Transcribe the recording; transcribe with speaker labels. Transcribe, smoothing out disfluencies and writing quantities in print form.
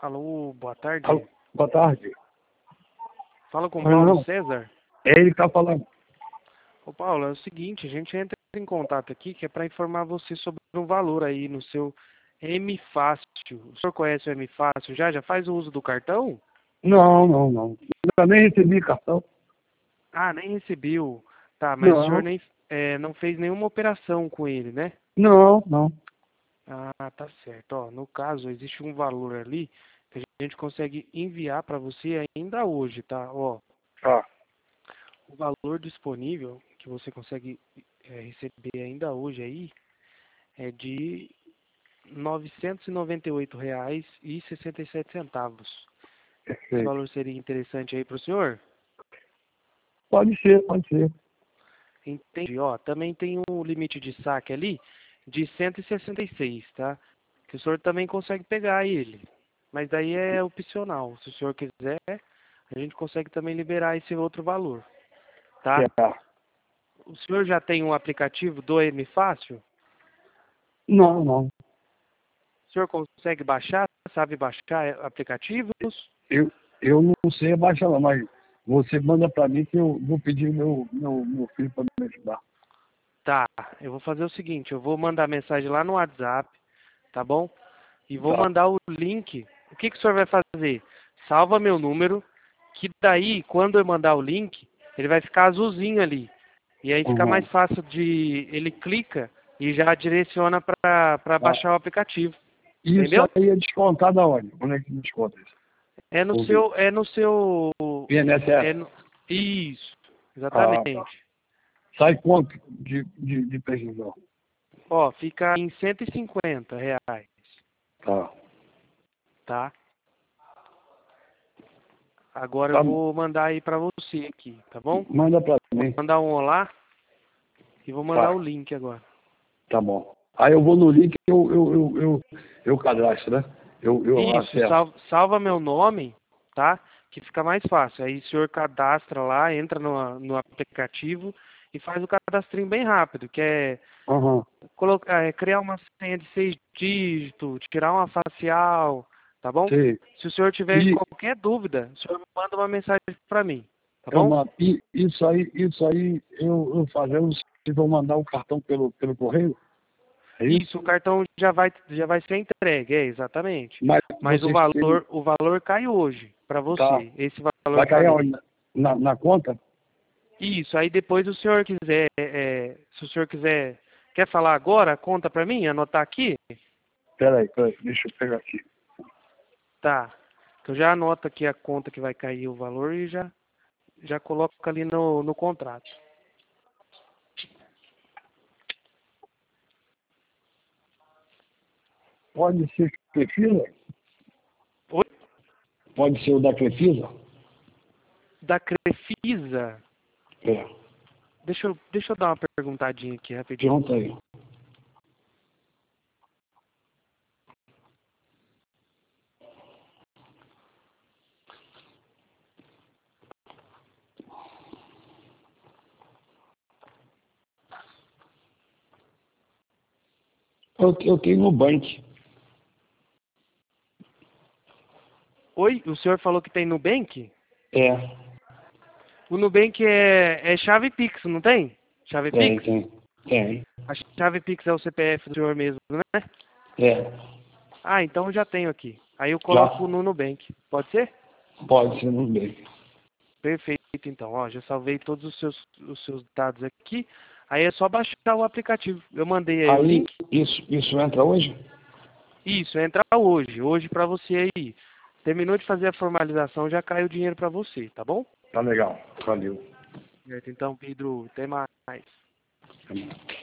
Speaker 1: Alô, boa tarde.
Speaker 2: Alô, boa tarde.
Speaker 1: Fala com o
Speaker 2: Oi,
Speaker 1: Paulo
Speaker 2: não.
Speaker 1: César.
Speaker 2: É ele que tá falando.
Speaker 1: Ô Paulo, é o seguinte, a gente entra em contato aqui que é para informar você sobre um valor aí no seu M-Fácil. O senhor conhece o M-Fácil já? Já faz o uso do cartão?
Speaker 2: Não. Eu nem recebi cartão.
Speaker 1: Ah, nem recebeu. Tá, mas o senhor
Speaker 2: Não,
Speaker 1: nem, não fez nenhuma operação com ele, né?
Speaker 2: não.
Speaker 1: Ah, tá certo. Ó, no caso, existe um valor ali que a gente consegue enviar para você ainda hoje, tá? Ó,
Speaker 2: Tá.
Speaker 1: o valor disponível que você consegue receber ainda hoje aí é de R$ 998,67. Esse
Speaker 2: Perfeito.
Speaker 1: valor seria interessante aí para o senhor?
Speaker 2: Pode ser.
Speaker 1: Entendi. Ó, também tem um limite de saque ali de 166, tá? Que o senhor também consegue pegar ele. Mas daí é opcional. Se o senhor quiser, a gente consegue também liberar esse outro valor, tá?
Speaker 2: Tá.
Speaker 1: O senhor já tem um aplicativo do M Fácil?
Speaker 2: Não.
Speaker 1: O senhor consegue baixar? Sabe baixar aplicativos?
Speaker 2: Eu não sei baixar não, mas você manda pra mim que eu vou pedir meu filho pra me ajudar.
Speaker 1: Tá, eu vou fazer o seguinte, eu vou mandar mensagem lá no WhatsApp, tá bom? E vou
Speaker 2: Tá.
Speaker 1: mandar o link. O que que o senhor vai fazer? Salva meu número, que daí, quando eu mandar o link, ele vai ficar azulzinho ali. E aí fica mais
Speaker 2: Uhum.
Speaker 1: fácil de... Ele clica e já direciona para
Speaker 2: Tá.
Speaker 1: baixar o aplicativo.
Speaker 2: Isso
Speaker 1: Entendeu?
Speaker 2: aí é descontar da onde? Onde é que desconta isso?
Speaker 1: É no
Speaker 2: Ouvi.
Speaker 1: seu... É no seu...
Speaker 2: INSS.
Speaker 1: É no, isso,
Speaker 2: Ah, tá.
Speaker 1: exatamente.
Speaker 2: Sai quanto de precisão?
Speaker 1: Ó, fica em R$ 150,
Speaker 2: Tá.
Speaker 1: tá? Agora eu
Speaker 2: Tá.
Speaker 1: vou mandar aí pra você aqui, tá bom?
Speaker 2: Manda pra
Speaker 1: Vou
Speaker 2: mim.
Speaker 1: mandar um olá e vou mandar o
Speaker 2: Tá.
Speaker 1: link agora.
Speaker 2: Tá bom. Aí eu vou no link e eu cadastro, né? Eu
Speaker 1: Isso,
Speaker 2: acesso.
Speaker 1: salva meu nome, tá? Que fica mais fácil. Aí o senhor cadastra lá, entra no aplicativo e faz o cadastrinho bem rápido, que é
Speaker 2: Aham.
Speaker 1: colocar, criar uma senha de 6 dígitos, tirar uma facial, tá bom?
Speaker 2: Sei.
Speaker 1: Se o senhor tiver
Speaker 2: E
Speaker 1: qualquer dúvida, o senhor manda uma mensagem pra mim, tá
Speaker 2: eu
Speaker 1: bom?
Speaker 2: mando. E isso aí eu fazendo, se vou mandar o cartão pelo correio? É
Speaker 1: Isso,
Speaker 2: isso?
Speaker 1: o cartão já vai ser entregue, exatamente.
Speaker 2: Mas
Speaker 1: Mas o
Speaker 2: vocês têm.
Speaker 1: valor cai hoje para
Speaker 2: Tá.
Speaker 1: você. Esse valor
Speaker 2: Vai
Speaker 1: que eu
Speaker 2: cair aonde?
Speaker 1: falei.
Speaker 2: Na conta?
Speaker 1: Isso, aí depois o senhor quiser, se o senhor quiser, quer falar agora, conta para mim, anotar aqui?
Speaker 2: Peraí. Deixa eu pegar aqui.
Speaker 1: Tá. Eu já anoto aqui a conta que vai cair o valor e já coloco ali no contrato.
Speaker 2: Pode ser Crefisa?
Speaker 1: Oi?
Speaker 2: Pode ser o da Crefisa?
Speaker 1: Da Crefisa.
Speaker 2: É.
Speaker 1: Deixa eu dar uma perguntadinha aqui rapidinho.
Speaker 2: Pergunta aí. Eu tenho no Bank.
Speaker 1: Oi, o senhor falou que tem Nubank?
Speaker 2: É.
Speaker 1: O Nubank é chave Pix, não tem? Chave Pix?
Speaker 2: Tem.
Speaker 1: A chave Pix é o CPF do senhor mesmo, né?
Speaker 2: É.
Speaker 1: Ah, então eu já tenho aqui. Aí eu
Speaker 2: Já
Speaker 1: coloco no Nubank. Pode ser?
Speaker 2: pode ser no Bank.
Speaker 1: Perfeito, então. Ó, já salvei todos os seus dados aqui. Aí é só baixar o aplicativo. Eu mandei aí o
Speaker 2: Aí,
Speaker 1: link.
Speaker 2: isso entra hoje?
Speaker 1: Isso, entra hoje. Hoje pra você aí. Terminou de fazer a formalização, já cai o dinheiro pra você, tá bom?
Speaker 2: Tá legal. Valeu.
Speaker 1: Certo, então, Pedro, até mais.
Speaker 2: Tá bom.